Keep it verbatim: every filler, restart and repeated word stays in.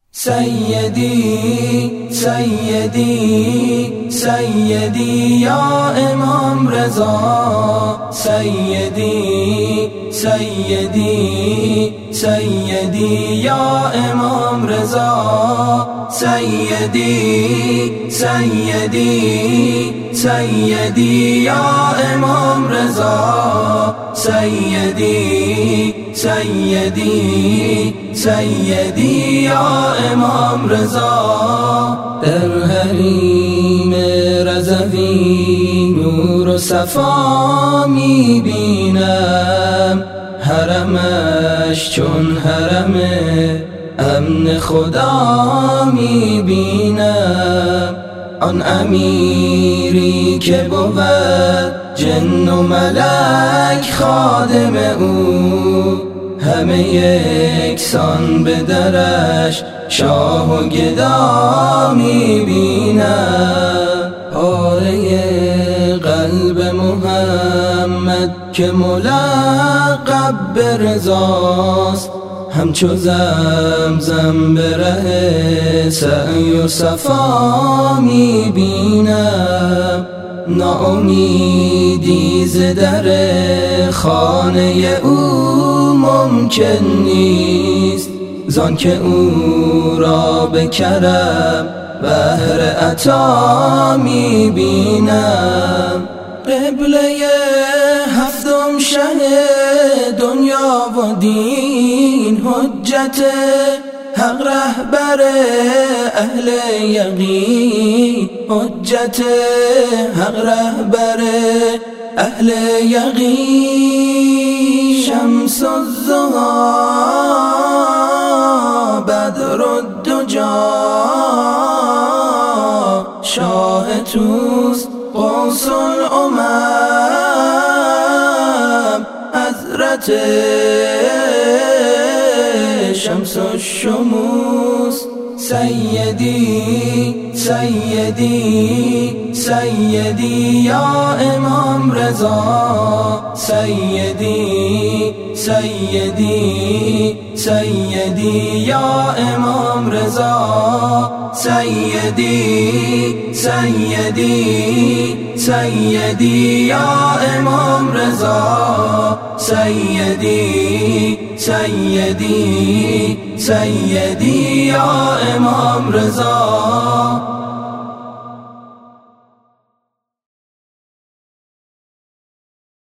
سیدی سیدی سیدی یا امام رضا، سیدی سیدی سیدی یا امام رضا، سیدی سیدی سیدی یا امام رضا، سیدی سیدی سیدی یا امام رضا. در حریم رضوی نور و صفا می بینم، حرمش چون حرم امن خدا می بینم. آن امیری که بود جن و ملک خادم او، همه یکسان به درش شاه و گدا می بینم. پاره قلب محمد که ملقب به رضاست، همچو زمزم به ره سعی و صفا می بینم. ناامیدی ز در خانه او ممکن نیست، زان که او را به کرم بهر عطا می بینم. قبله هفتم شه دنیا و دین، حجت حق رهبر اهل یقین، حجت حق رهبر اهل یقین. شمس الضحی بدر الدجا، شاه توست قوس الامم، حضرت شمس الشموس. سیدی سیدی سیدی یا امام رضا، سیدی سیدی سیدی یا امام رضا، سیدی سیدی سیدی یا امام رضا، سیدی سیدی سیدی یا امام رضا.